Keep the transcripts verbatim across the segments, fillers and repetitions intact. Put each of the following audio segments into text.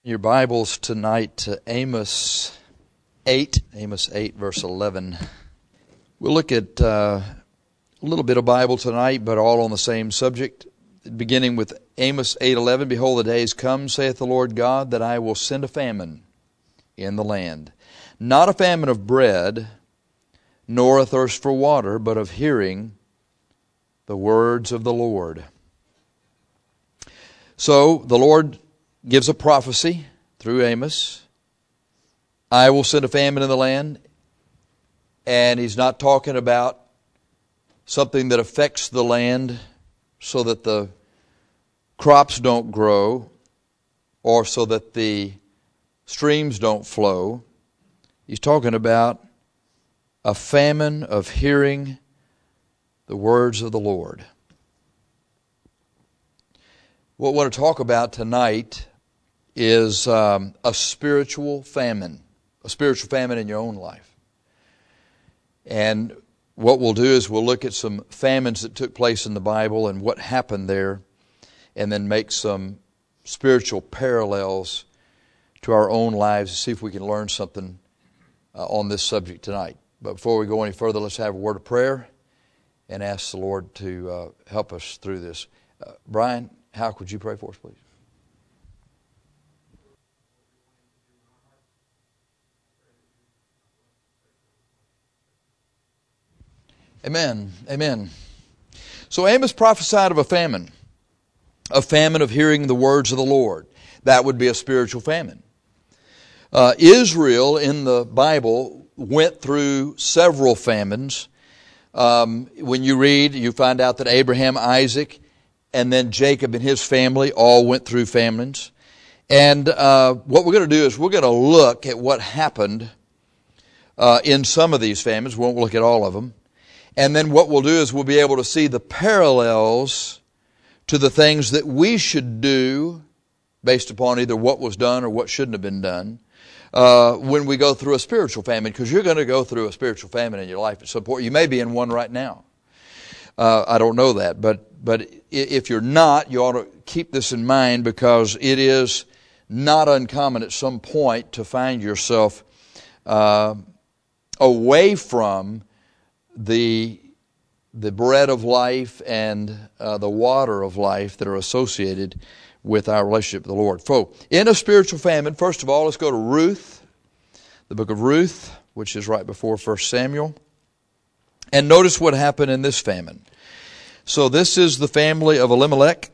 Your Bibles tonight to Amos eight, Amos eight, verse eleven. We'll look at uh, a little bit of Bible tonight, but all on the same subject. Beginning with Amos eight eleven, Behold, the days come, saith the Lord God, that I will send a famine in the land. Not a famine of bread, nor a thirst for water, but of hearing the words of the Lord. So the Lord gives a prophecy through Amos. I will send a famine in the land. And he's not talking about something that affects the land so that the crops don't grow or so that the streams don't flow. He's talking about a famine of hearing the words of the Lord. What I want to talk about tonight is um, a spiritual famine, a spiritual famine in your own life. And what we'll do is we'll look at some famines that took place in the Bible and what happened there, and then make some spiritual parallels to our own lives to see if we can learn something uh, on this subject tonight. But before we go any further, let's have a word of prayer and ask the Lord to uh, help us through this. Uh, Brian, how could you pray for us, please? Amen. Amen. So Amos prophesied of a famine, a famine of hearing the words of the Lord. That would be a spiritual famine. Uh, Israel in the Bible went through several famines. Um, when you read, you find out that Abraham, Isaac, and then Jacob and his family all went through famines. And uh, what we're going to do is we're going to look at what happened uh, in some of these famines. We won't look at all of them. And then what we'll do is we'll be able to see the parallels to the things that we should do based upon either what was done or what shouldn't have been done uh, when we go through a spiritual famine. Because you're going to go through a spiritual famine in your life at some point. You may be in one right now. Uh, I don't know that. But, but if you're not, you ought to keep this in mind, because it is not uncommon at some point to find yourself uh, away from the the bread of life and uh, the water of life that are associated with our relationship with the Lord. So, in a spiritual famine, first of all, let's go to Ruth, the book of Ruth, which is right before First Samuel. And notice what happened in this famine. So this is the family of Elimelech.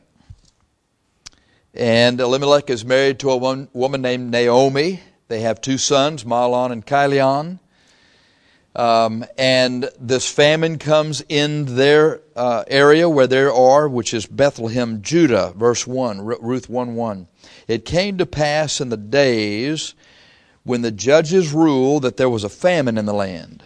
And Elimelech is married to a one, woman named Naomi. They have two sons, Mahlon and Chilion. Um, and this famine comes in their uh, area where they are, which is Bethlehem, Judah, verse one, Ruth one one. It came to pass in the days when the judges ruled that there was a famine in the land.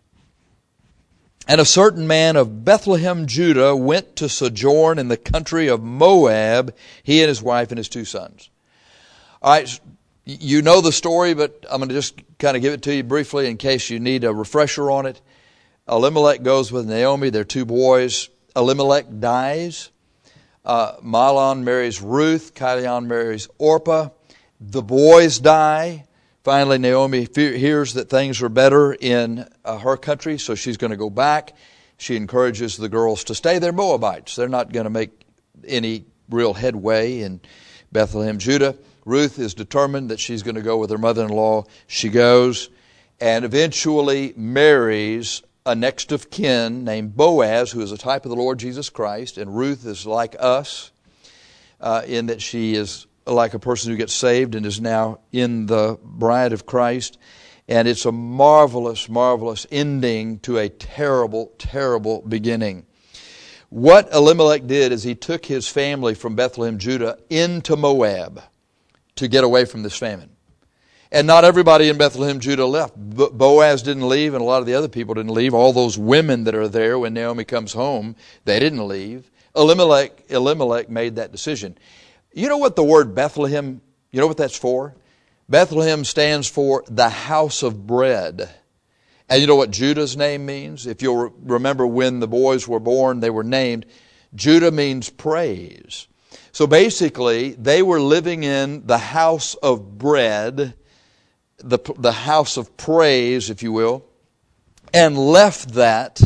And a certain man of Bethlehem, Judah, went to sojourn in the country of Moab, he and his wife and his two sons. All right, you know the story, but I'm going to just kind of give it to you briefly in case you need a refresher on it. Elimelech goes with Naomi, their two boys. Elimelech dies. Uh, Mahlon marries Ruth. Chilion marries Orpah. The boys die. Finally, Naomi hears that things are better in uh, her country, so she's going to go back. She encourages the girls to stay. They're Moabites. They're not going to make any real headway in Bethlehem, Judah. Ruth is determined that she's going to go with her mother-in-law. She goes and eventually marries a next of kin named Boaz, who is a type of the Lord Jesus Christ. And Ruth is like us uh, in that she is like a person who gets saved and is now in the bride of Christ. And it's a marvelous, marvelous ending to a terrible, terrible beginning. What Elimelech did is he took his family from Bethlehem, Judah, into Moab to get away from this famine. And not everybody in Bethlehem, Judah left. Boaz didn't leave, and a lot of the other people didn't leave. All those women that are there when Naomi comes home, they didn't leave. Elimelech, Elimelech made that decision. You know what the word Bethlehem, you know what that's for? Bethlehem stands for the house of bread. And you know what Judah's name means? If you'll remember when the boys were born, they were named. Judah means praise. So basically, they were living in the house of bread, the, the house of praise, if you will, and left that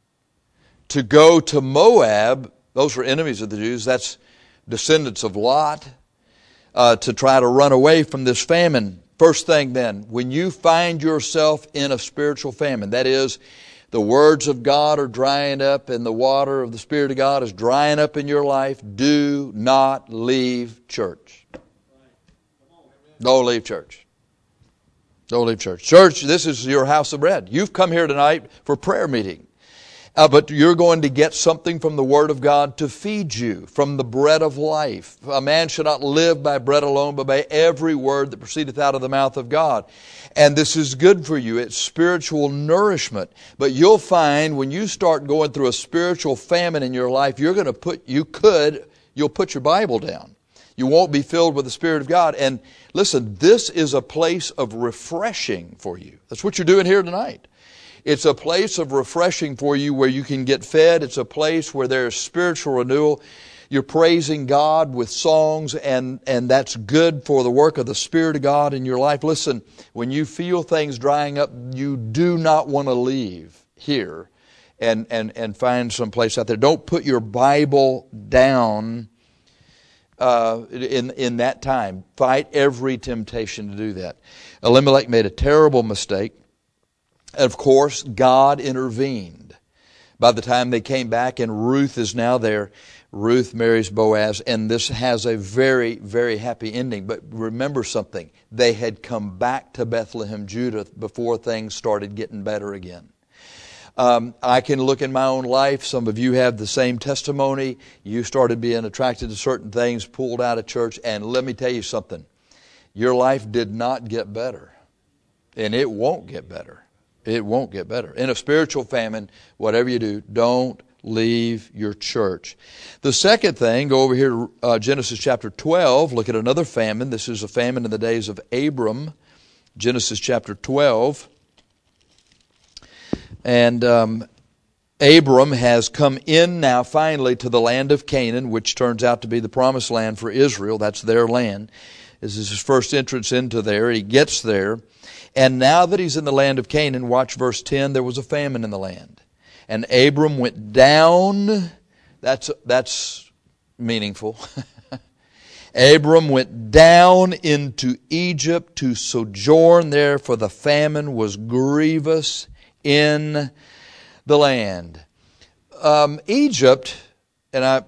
to go to Moab. Those were enemies of the Jews. That's descendants of Lot, uh, to try to run away from this famine. First thing then, when you find yourself in a spiritual famine, that is, the words of God are drying up and the water of the Spirit of God is drying up in your life, do not leave church. Don't leave church. Don't leave church. Church, this is your house of bread. You've come here tonight for prayer meeting. Uh, but you're going to get something from the Word of God to feed you, from the bread of life. A man shall not live by bread alone, but by every word that proceedeth out of the mouth of God. And this is good for you. It's spiritual nourishment. But you'll find when you start going through a spiritual famine in your life, you're going to put, you could, you'll put your Bible down. You won't be filled with the Spirit of God. And listen, this is a place of refreshing for you. That's what you're doing here tonight. It's a place of refreshing for you where you can get fed. It's a place where there's spiritual renewal. You're praising God with songs, and, and that's good for the work of the Spirit of God in your life. Listen, when you feel things drying up, you do not want to leave here and, and, and find some place out there. Don't put your Bible down uh, in, in that time. Fight every temptation to do that. Elimelech made a terrible mistake. Of course, God intervened. By the time they came back, and Ruth is now there, Ruth marries Boaz, and this has a very, very happy ending. But remember something. They had come back to Bethlehem, Judah, before things started getting better again. Um, I can look in my own life. Some of you have the same testimony. You started being attracted to certain things, pulled out of church, and let me tell you something. Your life did not get better, and it won't get better. It won't get better. In a spiritual famine, whatever you do, don't leave your church. The second thing, go over here to uh, Genesis chapter twelve. Look at another famine. This is a famine in the days of Abram. Genesis chapter twelve. And um, Abram has come in now finally to the land of Canaan, which turns out to be the promised land for Israel. That's their land. This is his first entrance into there. He gets there. And now that he's in the land of Canaan, watch verse ten, there was a famine in the land. And Abram went down, that's, that's meaningful. Abram went down into Egypt to sojourn there, for the famine was grievous in the land. Um, Egypt, and I,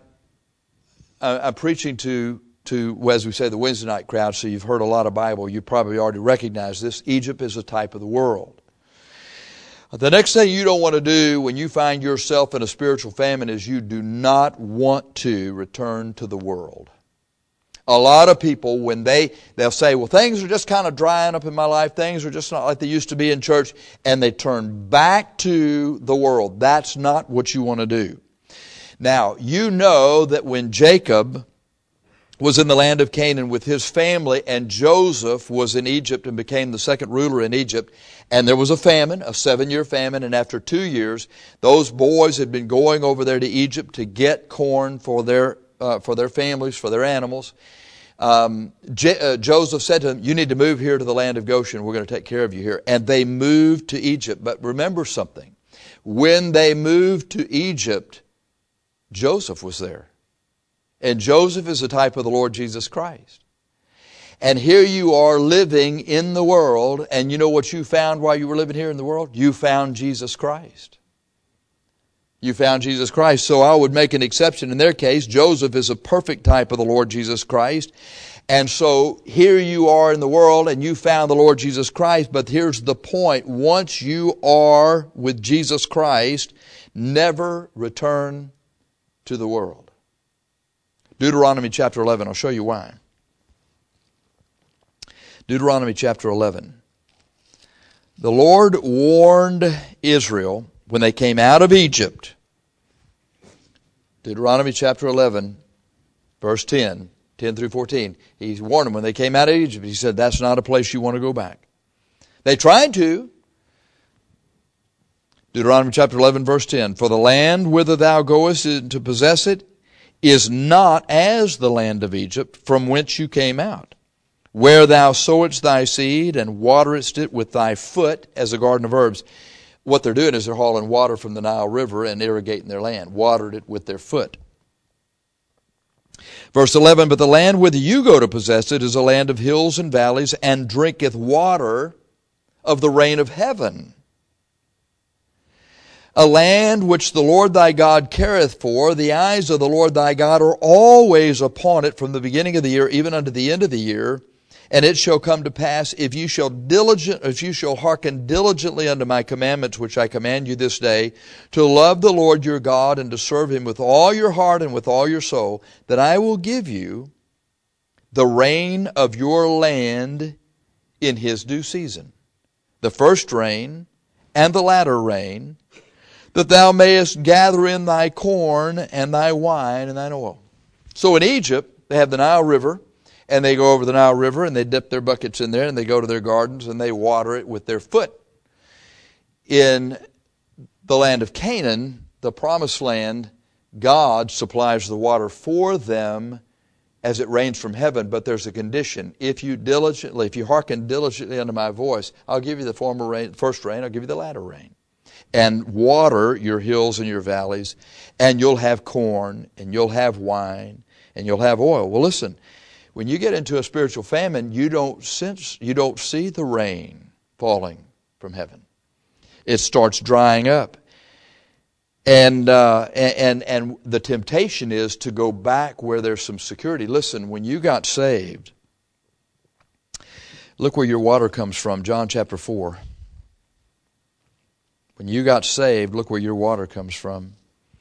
I, I'm preaching to to, as we say, the Wednesday night crowd, so you've heard a lot of Bible. You probably already recognize this. Egypt is a type of the world. The next thing you don't want to do when you find yourself in a spiritual famine is you do not want to return to the world. A lot of people, when they, they'll say, well, things are just kind of drying up in my life. Things are just not like they used to be in church. And they turn back to the world. That's not what you want to do. Now, you know that when Jacob was in the land of Canaan with his family, and Joseph was in Egypt and became the second ruler in Egypt, and there was a famine, a seven-year famine, and after two years, those boys had been going over there to Egypt to get corn for their uh, for their families, for their animals. Um, J- uh, Joseph said to them, you need to move here to the land of Goshen. We're going to take care of you here. And they moved to Egypt. But remember something. When they moved to Egypt, Joseph was there. And Joseph is a type of the Lord Jesus Christ. And here you are living in the world, and you know what you found while you were living here in the world? You found Jesus Christ. You found Jesus Christ. So I would make an exception in their case. Joseph is a perfect type of the Lord Jesus Christ. And so here you are in the world, and you found the Lord Jesus Christ. But here's the point. Once you are with Jesus Christ, never return to the world. Deuteronomy chapter eleven. I'll show you why. Deuteronomy chapter eleven. The Lord warned Israel when they came out of Egypt. Deuteronomy chapter eleven, verse ten, ten through fourteen. He warned them when they came out of Egypt. He said, that's not a place you want to go back. They tried to. Deuteronomy chapter eleven, verse ten. For the land whither thou goest to possess it, is not as the land of Egypt from whence you came out, where thou sowest thy seed and waterest it with thy foot as a garden of herbs. What they're doing is they're hauling water from the Nile River and irrigating their land, watered it with their foot. Verse eleven, but the land whither you go to possess it is a land of hills and valleys, and drinketh water of the rain of heaven. A land which the Lord thy God careth for, the eyes of the Lord thy God are always upon it from the beginning of the year even unto the end of the year. And it shall come to pass, if you shall diligent, if you shall hearken diligently unto my commandments, which I command you this day, to love the Lord your God and to serve him with all your heart and with all your soul, that I will give you the rain of your land in his due season, the first rain and the latter rain, that thou mayest gather in thy corn and thy wine and thine oil. So in Egypt, they have the Nile River, and they go over the Nile River and they dip their buckets in there and they go to their gardens and they water it with their foot. In the land of Canaan, the promised land, God supplies the water for them as it rains from heaven, but there's a condition. If you diligently, if you hearken diligently unto my voice, I'll give you the former rain, first rain, I'll give you the latter rain. And water your hills and your valleys, and you'll have corn, and you'll have wine, and you'll have oil. Well, listen, when you get into a spiritual famine, you don't sense, you don't see the rain falling from heaven. It starts drying up. And, uh, and, and the temptation is to go back where there's some security. Listen, when you got saved, look where your water comes from, John chapter four. When you got saved, look where your water comes from.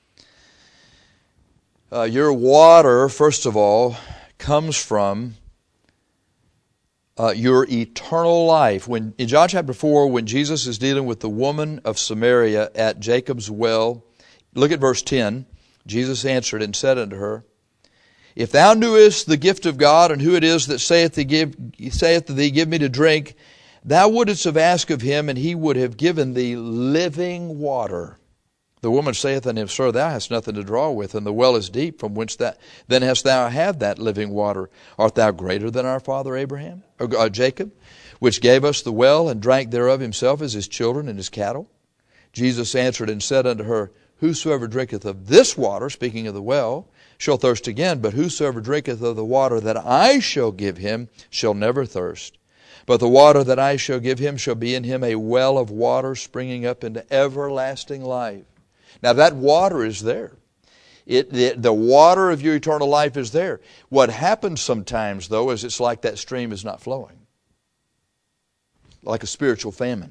Uh, your water, first of all, comes from uh, your eternal life. When in John chapter four, when Jesus is dealing with the woman of Samaria at Jacob's well, look at verse ten. Jesus answered and said unto her, if thou knewest the gift of God, and who it is that saith thee, give, saith to thee, give me to drink, thou wouldest have asked of him, and he would have given thee living water. The woman saith unto him, sir, thou hast nothing to draw with, and the well is deep, from whence that then hast thou had that living water. Art thou greater than our father Abraham, or uh, Jacob, which gave us the well, and drank thereof himself as his children and his cattle? Jesus answered and said unto her, whosoever drinketh of this water, speaking of the well, shall thirst again, but whosoever drinketh of the water that I shall give him shall never thirst. But the water that I shall give him shall be in him a well of water springing up into everlasting life. Now that water is there. It, the, the water of your eternal life is there. What happens sometimes, though, is it's like that stream is not flowing. Like a spiritual famine.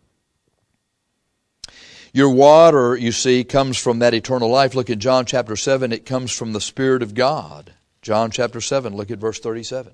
Your water, you see, comes from that eternal life. Look at John chapter seven. It comes from the Spirit of God. John chapter seven, look at verse thirty-seven.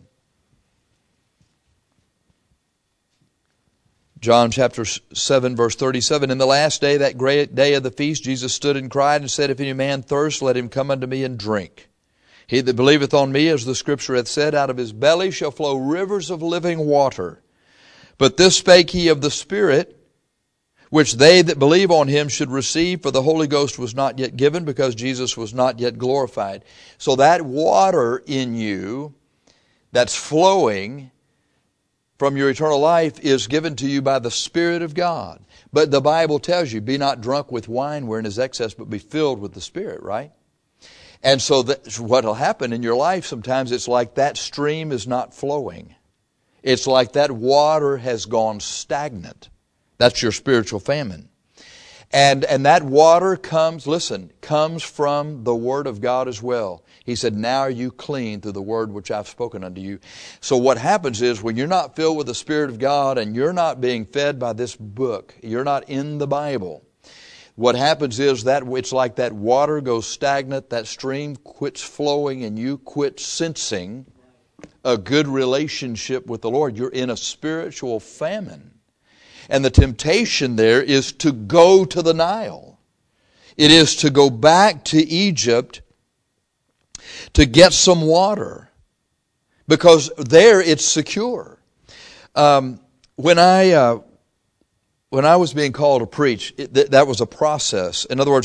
John chapter seven, verse thirty-seven. In the last day, that great day of the feast, Jesus stood and cried and said, if any man thirst, let him come unto me and drink. He that believeth on me, as the Scripture hath said, out of his belly shall flow rivers of living water. But this spake he of the Spirit, which they that believe on him should receive, for the Holy Ghost was not yet given, because Jesus was not yet glorified. So that water in you that's flowing from your eternal life is given to you by the Spirit of God. But the Bible tells you, be not drunk with wine wherein is excess, but be filled with the Spirit, right? And so that, what will happen in your life sometimes, it's like that stream is not flowing. It's like that water has gone stagnant. That's your spiritual famine. And, and that water comes, listen, comes from the Word of God as well. He said, now are you clean through the word which I've spoken unto you. So what happens is when you're not filled with the Spirit of God and you're not being fed by this book, you're not in the Bible, what happens is that it's like that water goes stagnant, that stream quits flowing, and you quit sensing a good relationship with the Lord. You're in a spiritual famine. And the temptation there is to go to the Nile. It is to go back to Egypt to get some water, because there it's secure. Um, when I uh, when I was being called to preach, it, th- that was a process. In other words,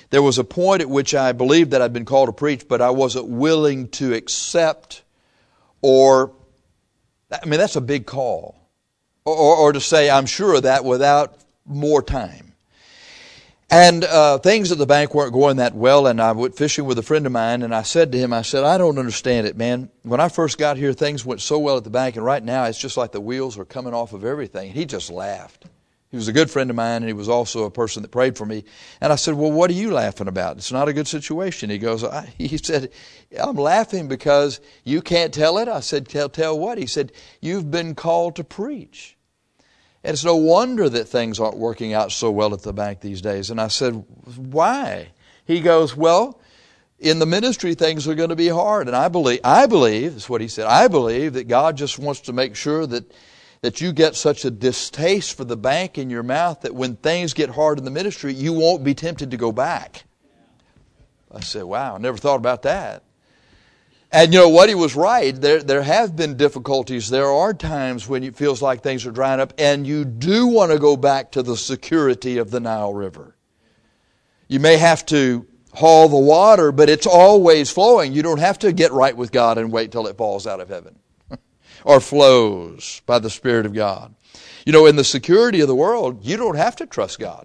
there was a point at which I believed that I'd been called to preach, but I wasn't willing to accept or, I mean, that's a big call. Or, or, or to say, I'm sure of that without more time. And uh, things at the bank weren't going that well, and I went fishing with a friend of mine, and I said to him, I said, I don't understand it, man. When I first got here, things went so well at the bank, and right now it's just like the wheels are coming off of everything. And he just laughed. He was a good friend of mine, and he was also a person that prayed for me. And I said, well, what are you laughing about? It's not a good situation. He goes, I, he said, I'm laughing because you can't tell it. I said, tell, tell what? He said, you've been called to preach. And it's no wonder that things aren't working out so well at the bank these days. And I said, why? He goes, well, in the ministry things are going to be hard. And I believe, I believe, that's what he said, I believe that God just wants to make sure that, that you get such a distaste for the bank in your mouth that when things get hard in the ministry, you won't be tempted to go back. I said, wow, I never thought about that. And you know what? He was right. There, there have been difficulties. There are times when it feels like things are drying up, and you do want to go back to the security of the Nile River. You may have to haul the water, but it's always flowing. You don't have to get right with God and wait till it falls out of heaven or flows by the Spirit of God. You know, in the security of the world, you don't have to trust God.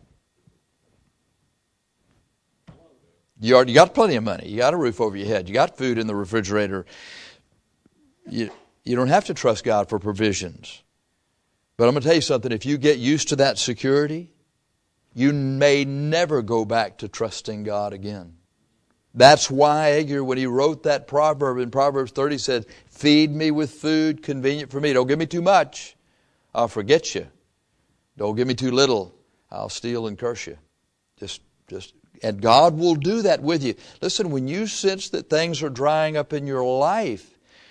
You already got plenty of money. You got a roof over your head. You got food in the refrigerator. You, you don't have to trust God for provisions. But I'm going to tell you something. If you get used to that security, you may never go back to trusting God again. That's why Agur, when he wrote that proverb in Proverbs thirty, said, feed me with food convenient for me. Don't give me too much. I'll forget you. Don't give me too little. I'll steal and curse you. Just, just... And God will do that with you. Listen, when you sense that things are drying up in your life,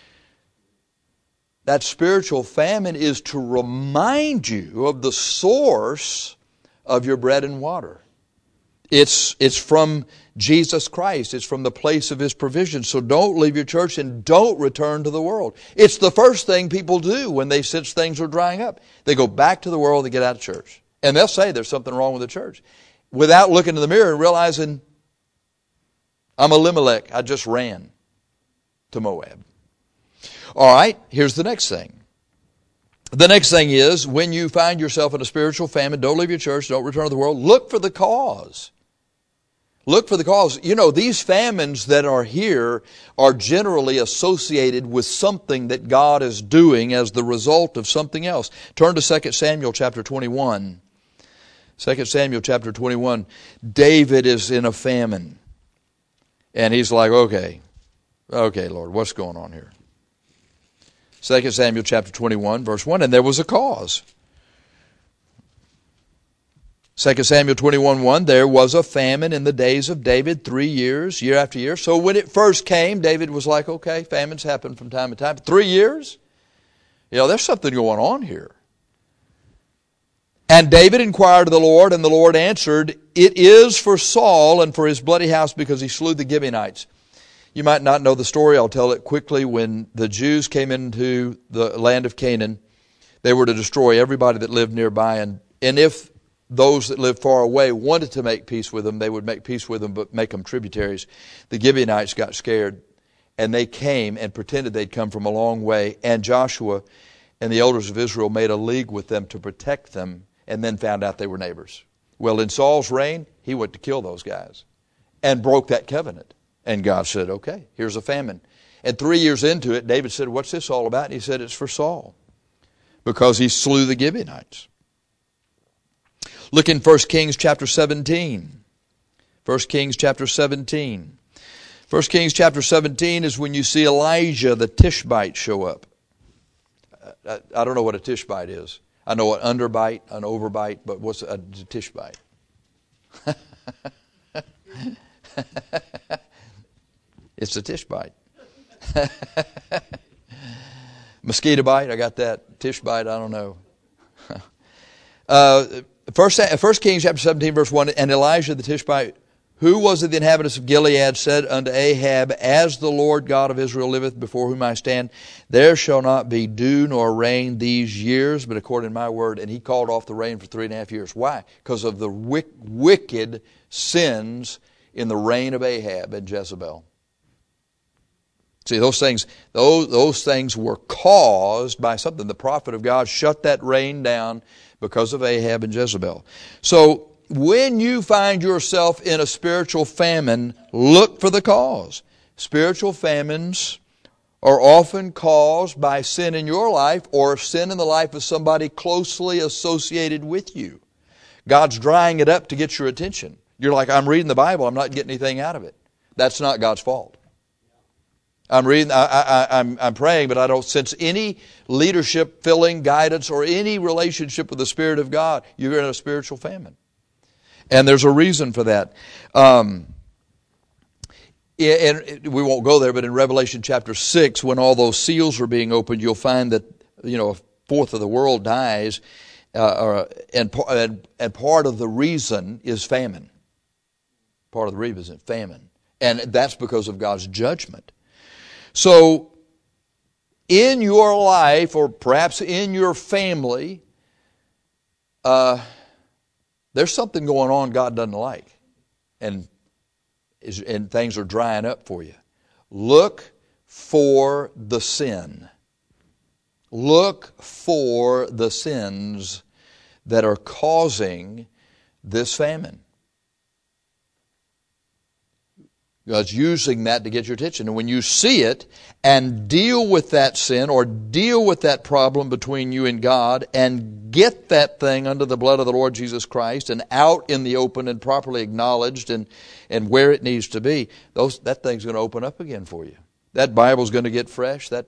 that spiritual famine is to remind you of the source of your bread and water. It's, it's from Jesus Christ. It's from the place of His provision. So don't leave your church and don't return to the world. It's the first thing people do when they sense things are drying up. They go back to the world, they get out of church. And they'll say there's something wrong with the church, without looking in the mirror and realizing, I'm Elimelech, I just ran to Moab. All right, here's the next thing. The next thing is, when you find yourself in a spiritual famine, don't leave your church, don't return to the world, look for the cause. Look for the cause. You know, these famines that are here are generally associated with something that God is doing as the result of something else. Turn to Second Samuel chapter twenty-one. Second Samuel chapter twenty-one, David is in a famine. And he's like, okay, okay, Lord, what's going on here? Second Samuel chapter twenty-one, verse one, and there was a cause. Second Samuel twenty-one, one, there was a famine in the days of David, three years, year after year. So when it first came, David was like, okay, famines happen from time to time. Three years? You know, there's something going on here. And David inquired of the Lord, and the Lord answered, it is for Saul and for his bloody house because he slew the Gibeonites. You might not know the story. I'll tell it quickly. When the Jews came into the land of Canaan, they were to destroy everybody that lived nearby. And, and if those that lived far away wanted to make peace with them, they would make peace with them, but make them tributaries. The Gibeonites got scared, and they came and pretended they'd come from a long way. And Joshua and the elders of Israel made a league with them to protect them, and then found out they were neighbors. Well, in Saul's reign, he went to kill those guys and broke that covenant. And God said, okay, here's a famine. And three years into it, David said, what's this all about? And he said, it's for Saul, because he slew the Gibeonites. Look in First Kings chapter seventeen. First Kings chapter seventeen. First Kings chapter seventeen is when you see Elijah the Tishbite show up. I, I don't know what a Tishbite is. I know an underbite, an overbite, but what's a Tishbite? It's a Tishbite. Mosquito bite, I got that. Tishbite, I don't know. uh, First, First Kings chapter seventeen, verse one, and Elijah the Tishbite, who was of the inhabitants of Gilead, said unto Ahab, as the Lord God of Israel liveth, before whom I stand, there shall not be dew nor rain these years, but according to my word. And he called off the rain for three and a half years. Why? Because of the wicked sins in the reign of Ahab and Jezebel. See, those things, those, those things were caused by something. The prophet of God shut that rain down because of Ahab and Jezebel. So, when you find yourself in a spiritual famine, look for the cause. Spiritual famines are often caused by sin in your life or sin in the life of somebody closely associated with you. God's drying it up to get your attention. You're like, I'm reading the Bible, I'm not getting anything out of it. That's not God's fault. I'm reading, I, I, I'm, I'm praying, but I don't sense any leadership, filling, guidance, or any relationship with the Spirit of God. You're in a spiritual famine. And there's a reason for that. Um, and we won't go there, but in Revelation chapter six, when all those seals are being opened, you'll find that, you know, a fourth of the world dies, uh, and, and, and part of the reason is famine. Part of the reason is famine. And that's because of God's judgment. So, in your life, or perhaps in your family, uh, there's something going on God doesn't like. And, is, and things are drying up for you. Look for the sin. Look for the sins that are causing this famine. God's using that to get your attention. And when you see it and deal with that sin or deal with that problem between you and God and get that thing under the blood of the Lord Jesus Christ and out in the open and properly acknowledged and, and where it needs to be, those that thing's going to open up again for you. That Bible's going to get fresh. That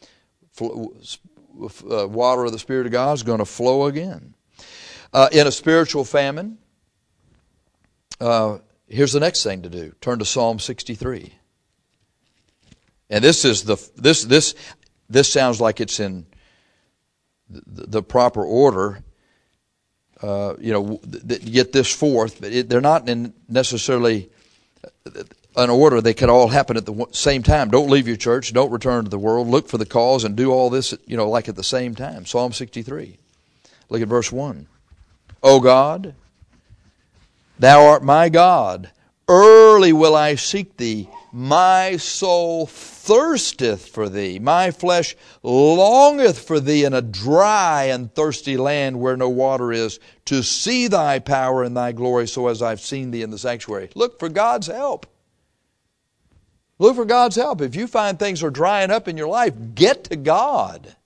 uh, water of the Spirit of God is going to flow again. Uh, in a spiritual famine, uh, here's the next thing to do. Turn to Psalm sixty-three. And this is the this this this sounds like it's in the, the proper order. Uh, you know, th- get this forth, but it, they're not in necessarily an order. They could all happen at the same time. Don't leave your church. Don't return to the world. Look for the cause and do all this, you know, like at the same time. Psalm sixty-three. Look at verse one. O God, Thou art my God. Early will I seek Thee. My soul thirsteth for Thee. My flesh longeth for Thee in a dry and thirsty land where no water is, to see Thy power and Thy glory, so as I've seen Thee in the sanctuary. Look for God's help. Look for God's help. If you find things are drying up in your life, get to God.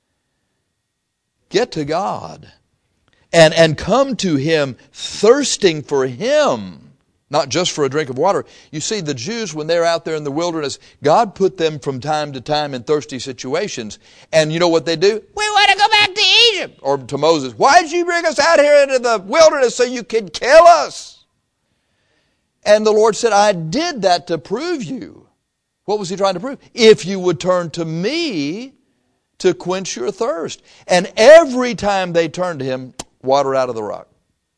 Get to God. And, and come to Him thirsting for Him, not just for a drink of water. You see, the Jews, when they're out there in the wilderness, God put them from time to time in thirsty situations. And you know what they do? We want to go back to Egypt. Or to Moses, why did you bring us out here into the wilderness so you could kill us? And the Lord said, I did that to prove you. What was He trying to prove? If you would turn to Me to quench your thirst. And every time they turned to Him, water out of the rock.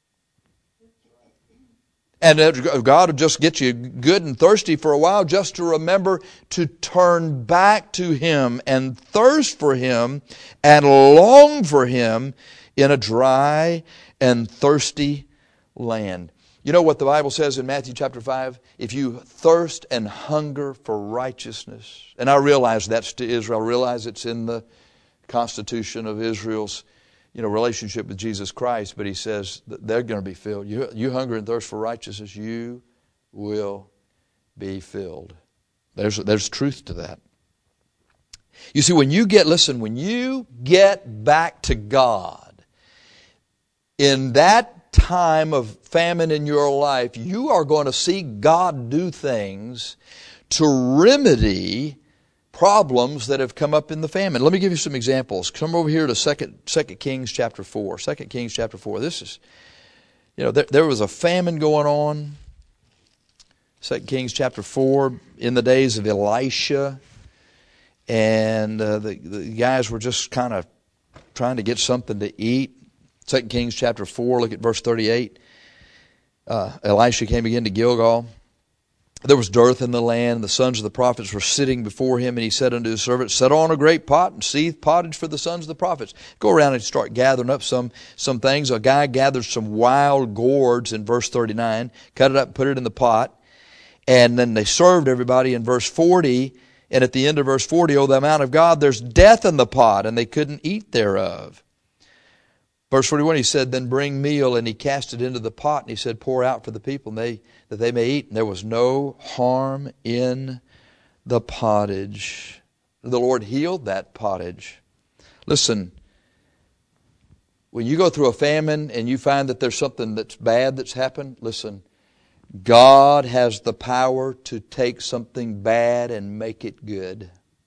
And God will just get you good and thirsty for a while just to remember to turn back to Him and thirst for Him and long for Him in a dry and thirsty land. You know what the Bible says in Matthew chapter five? If you thirst and hunger for righteousness, and I realize that's to Israel, I realize it's in the constitution of Israel's you know, relationship with Jesus Christ, but He says that they're going to be filled. You, you hunger and thirst for righteousness, you will be filled. There's, there's truth to that. You see, when you get, listen, when you get back to God, in that time of famine in your life, you are going to see God do things to remedy problems that have come up in the famine. Let me give you some examples. Come over here to Second Kings chapter four. Second Kings chapter four. This is, you know, there, there was a famine going on. Second Kings chapter four, in the days of Elisha. And uh, the, the guys were just kind of trying to get something to eat. Second Kings chapter four, look at verse thirty-eight. Uh, Elisha came again to Gilgal. There was dearth in the land. The sons of the prophets were sitting before him, and he said unto his servants, set on a great pot and seethe pottage for the sons of the prophets. Go around and start gathering up some, some things. A guy gathered some wild gourds in verse thirty-nine, cut it up, put it in the pot. And then they served everybody in verse forty. And at the end of verse forty, oh, the amount of God, there's death in the pot, and they couldn't eat thereof. Verse forty-one, he said, then bring meal, and he cast it into the pot, and he said, pour out for the people, and they, that they may eat. And there was no harm in the pottage. The Lord healed that pottage. Listen, when you go through a famine and you find that there's something that's bad that's happened, listen, God has the power to take something bad and make it good.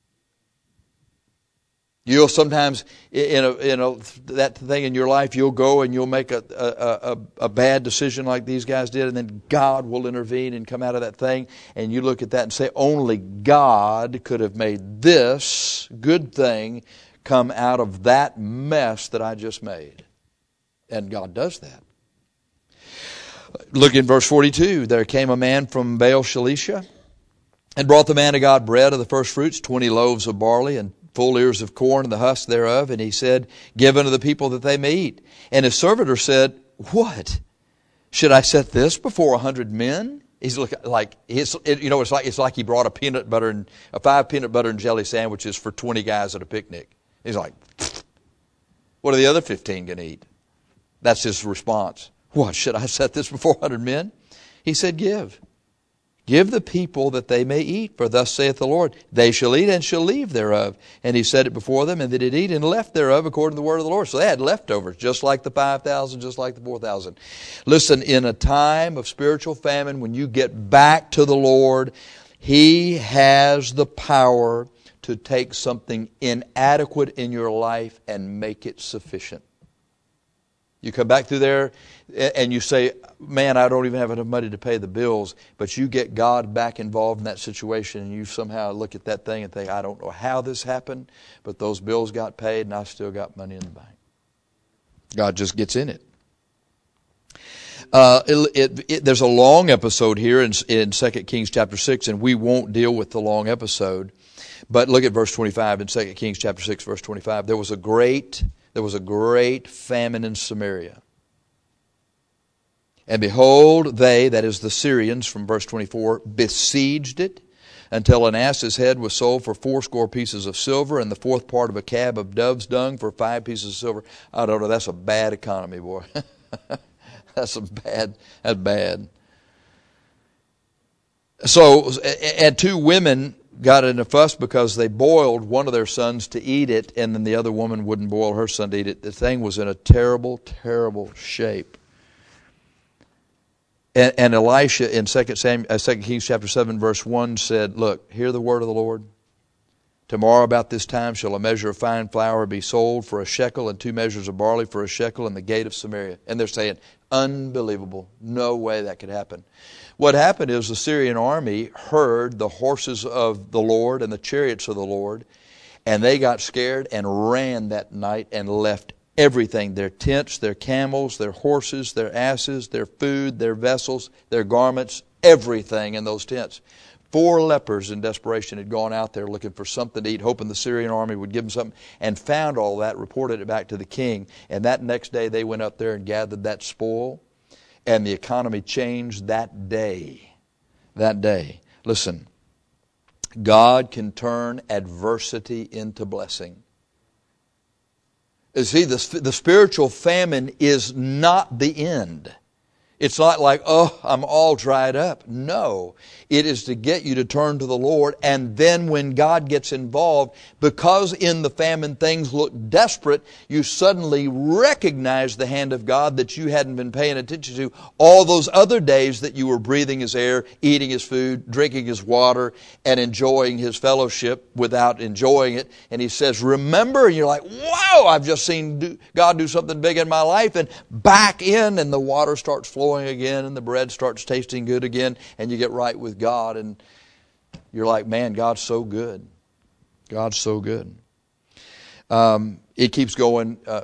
You'll sometimes, in a, in a, that thing in your life, you'll go and you'll make a, a, a, a bad decision like these guys did, and then God will intervene and come out of that thing, and you look at that and say, only God could have made this good thing come out of that mess that I just made. And God does that. Look in verse forty-two. There came a man from Baal Shalisha and brought the man of God bread of the first fruits, twenty loaves of barley and full ears of corn and the husk thereof. And he said, give unto the people that they may eat. And his servitor said, what? Should I set this before a hundred men? He's look like his, you know, it's like it's like he brought a peanut butter and a five peanut butter and jelly sandwiches for twenty guys at a picnic. He's like, what are the other fifteen going to eat? That's his response. What, should I set this before a hundred men? He said, give. Give the people that they may eat, for thus saith the Lord, they shall eat and shall leave thereof. And he set it before them, and they did eat and left thereof according to the word of the Lord. So they had leftovers, just like the five thousand, just like the four thousand. Listen, in a time of spiritual famine, when you get back to the Lord, He has the power to take something inadequate in your life and make it sufficient. You come back through there and you say, man, I don't even have enough money to pay the bills. But you get God back involved in that situation, and you somehow look at that thing and think, I don't know how this happened, but those bills got paid and I still got money in the bank. God just gets in it. Uh, it, it, it there's a long episode here in, in Second Kings chapter six, and we won't deal with the long episode. But look at verse twenty-five in Second Kings chapter six, verse twenty-five. There was a great... There was a great famine in Samaria. And behold, they, that is the Syrians, from verse twenty-four, besieged it until an ass's head was sold for fourscore pieces of silver, and the fourth part of a cab of dove's dung for five pieces of silver. I don't know, that's a bad economy, boy. That's a bad, that's bad. So, and two women got in a fuss because they boiled one of their sons to eat it, and then the other woman wouldn't boil her son to eat it. The thing was in a terrible, terrible shape. And, and Elisha in Second Samuel, uh, Second Kings chapter seven, verse one said, look, hear the word of the Lord. Tomorrow about this time shall a measure of fine flour be sold for a shekel, and two measures of barley for a shekel in the gate of Samaria. And they're saying, unbelievable. No way that could happen. What happened is the Syrian army heard the horses of the Lord and the chariots of the Lord, and they got scared and ran that night and left everything, their tents, their camels, their horses, their asses, their food, their vessels, their garments, everything in those tents. Four lepers in desperation had gone out there looking for something to eat, hoping the Syrian army would give them something, and found all that, reported it back to the king. And that next day they went up there and gathered that spoil, and the economy changed that day. That day. Listen, God can turn adversity into blessing. You see, the, the spiritual famine is not the end. It's not like, oh, I'm all dried up. No. It is to get you to turn to the Lord, and then when God gets involved, because in the famine things look desperate, you suddenly recognize the hand of God that you hadn't been paying attention to all those other days that you were breathing His air, eating His food, drinking His water, and enjoying His fellowship without enjoying it. And He says, remember, and you're like, wow, I've just seen God do something big in my life, and back in, and the water starts flowing again, and the bread starts tasting good again, and you get right with God, and you're like, man, God's so good. God's so good. Um, it keeps going. Uh,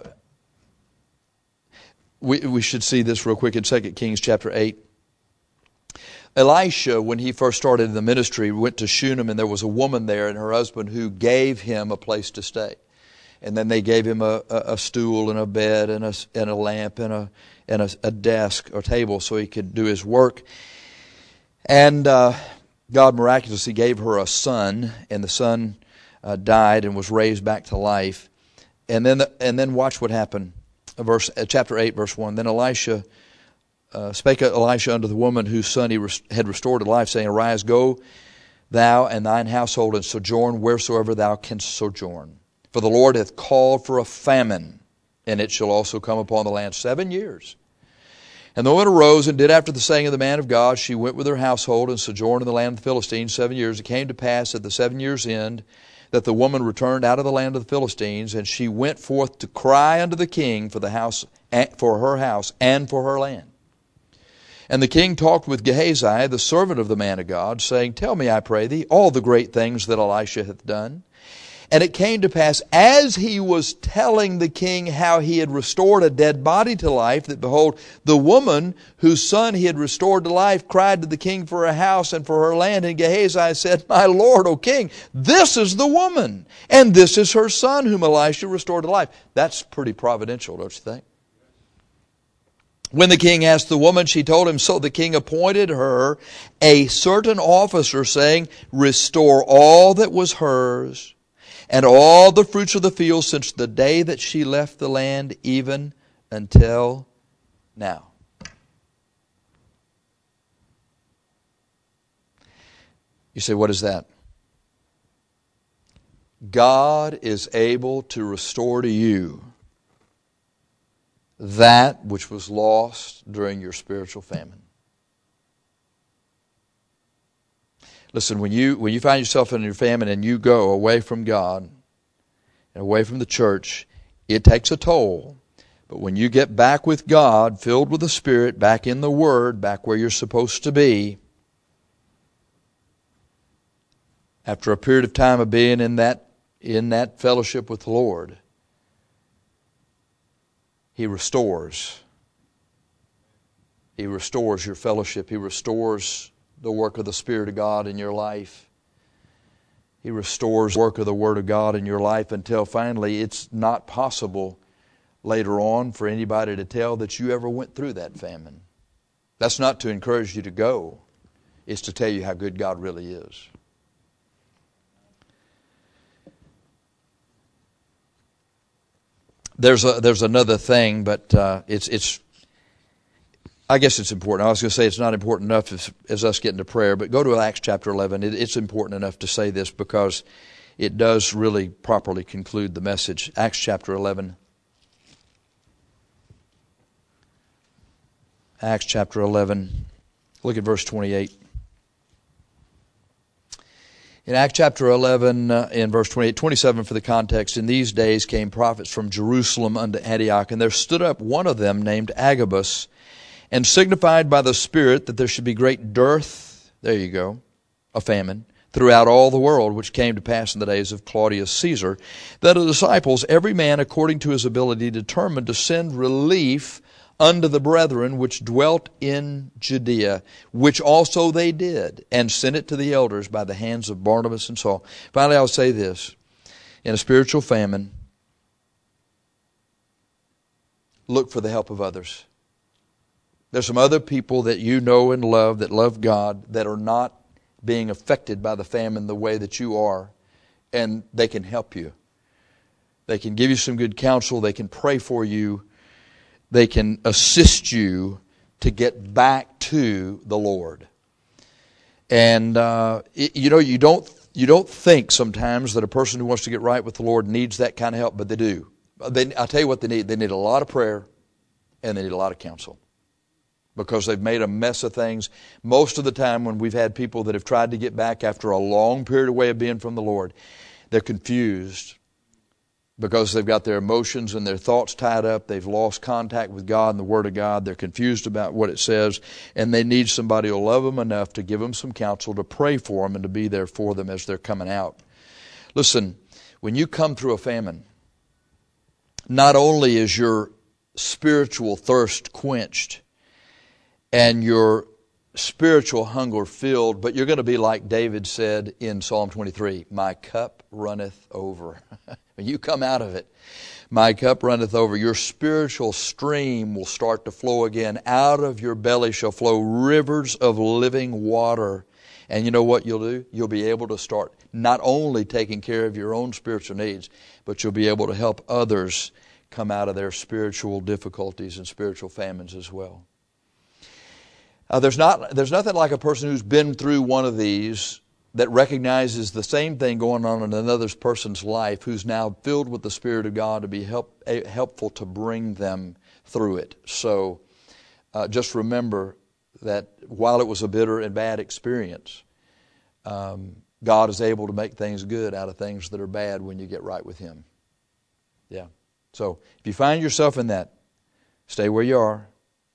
we we should see this real quick in Second Kings chapter eight. Elisha, when he first started in the ministry, went to Shunem, and there was a woman there and her husband who gave him a place to stay. And then they gave him a, a, a stool and a bed and a, and a lamp and a and a, a desk or table so he could do his work. And uh, God miraculously gave her a son, and the son uh, died and was raised back to life. And then, the, and then watch what happened. Verse uh, chapter eight, verse one. Then Elisha uh, spake Elisha unto the woman whose son he res- had restored to life, saying, Arise, go thou and thine household, and sojourn wheresoever thou canst sojourn. For the Lord hath called for a famine, and it shall also come upon the land seven years. And the woman arose and did after the saying of the man of God. She went with her household and sojourned in the land of the Philistines seven years. It came to pass at the seven years' end that the woman returned out of the land of the Philistines, and she went forth to cry unto the king for the house, for her house and for her land. And the king talked with Gehazi, the servant of the man of God, saying, Tell me, I pray thee, all the great things that Elisha hath done. And it came to pass, as he was telling the king how he had restored a dead body to life, that behold, the woman whose son he had restored to life cried to the king for a house and for her land. And Gehazi said, My lord, O king, this is the woman, and this is her son whom Elisha restored to life. That's pretty providential, don't you think? When the king asked the woman, she told him, so the king appointed her a certain officer, saying, Restore all that was hers, and all the fruits of the field since the day that she left the land, even until now. You say, what is that? God is able to restore to you that which was lost during your spiritual famine. Listen, when you when you find yourself in your famine and you go away from God and away from the church, it takes a toll. But when you get back with God, filled with the Spirit, back in the Word, back where you're supposed to be, after a period of time of being in that in that fellowship with the Lord, He restores. He restores your fellowship. He restores the work of the Spirit of God in your life. He restores the work of the Word of God in your life until finally it's not possible later on for anybody to tell that you ever went through that famine. That's not to encourage you to go. It's to tell you how good God really is. There's a, there's another thing, but uh, it's it's. I guess it's important. I was going to say it's not important enough as, as us getting to prayer, but go to Acts chapter eleven. It, it's important enough to say this because it does really properly conclude the message. Acts chapter eleven. Acts chapter eleven. Look at verse twenty-eight. In Acts chapter eleven, uh, in verse twenty-eight, twenty-seven for the context, in these days came prophets from Jerusalem unto Antioch, and there stood up one of them named Agabus, and signified by the Spirit that there should be great dearth, there you go, a famine, throughout all the world, which came to pass in the days of Claudius Caesar, that the disciples, every man according to his ability, determined to send relief unto the brethren which dwelt in Judea, which also they did, and sent it to the elders by the hands of Barnabas and Saul. Finally, I'll say this. In a spiritual famine, look for the help of others. There's some other people that you know and love, that love God, that are not being affected by the famine the way that you are, and they can help you. They can give you some good counsel. They can pray for you. They can assist you to get back to the Lord. And uh, it, you know, you don't you don't think sometimes that a person who wants to get right with the Lord needs that kind of help, but they do. They, I'll tell you what they need. They need a lot of prayer, and they need a lot of counsel, because they've made a mess of things. Most of the time when we've had people that have tried to get back after a long period of way of being from the Lord, they're confused because they've got their emotions and their thoughts tied up. They've lost contact with God and the Word of God. They're confused about what it says, and they need somebody who will love them enough to give them some counsel, to pray for them, and to be there for them as they're coming out. Listen, when you come through a famine, not only is your spiritual thirst quenched and your spiritual hunger filled, but you're going to be like David said in Psalm twenty-three, my cup runneth over. When you come out of it, My cup runneth over. Your spiritual stream will start to flow again. Out of your belly shall flow rivers of living water. And you know what you'll do? You'll be able to start not only taking care of your own spiritual needs, but you'll be able to help others come out of their spiritual difficulties and spiritual famines as well. Uh, there's not, there's nothing like a person who's been through one of these that recognizes the same thing going on in another person's life, who's now filled with the Spirit of God to be help, helpful to bring them through it. So uh, just remember that while it was a bitter and bad experience, um, God is able to make things good out of things that are bad when you get right with Him. Yeah. So if you find yourself in that, stay where you are.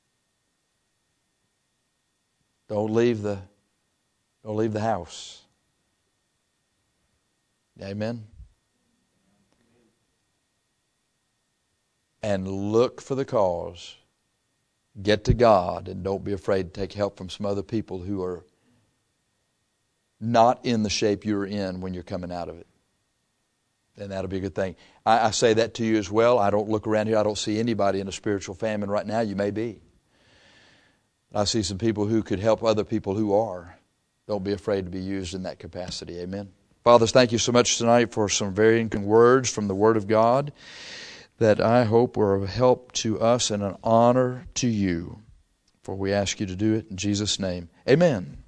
Don't leave the, don't leave the house. Amen. And look for the cause. Get to God, and don't be afraid to take help from some other people who are not in the shape you're in when you're coming out of it. And that'll be a good thing. I, I say that to you as well. I don't look around here. I don't see anybody in a spiritual famine right now. You may be. I see some people who could help other people who are. Don't be afraid to be used in that capacity. Amen. Fathers, thank you so much tonight for some very encouraging words from the Word of God that I hope were of help to us and an honor to you. For we ask you to do it in Jesus' name. Amen.